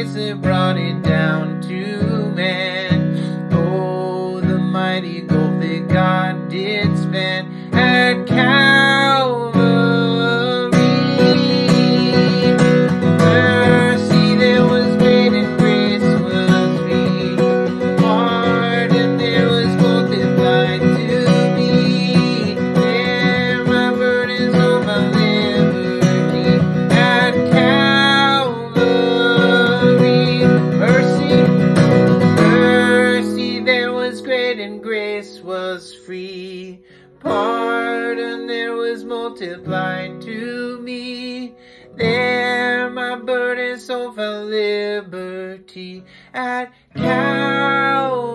grace that brought it down to man. Oh, the mighty gulf that God did span at Calvary. Mercy that was great and grace was free. Pardon there was multiplied to me. There my burdens, all my liberty at Calvary. Mercy there was great and grace was free. Pardon there was multiplied to me. There my burden so found liberty at Calvary.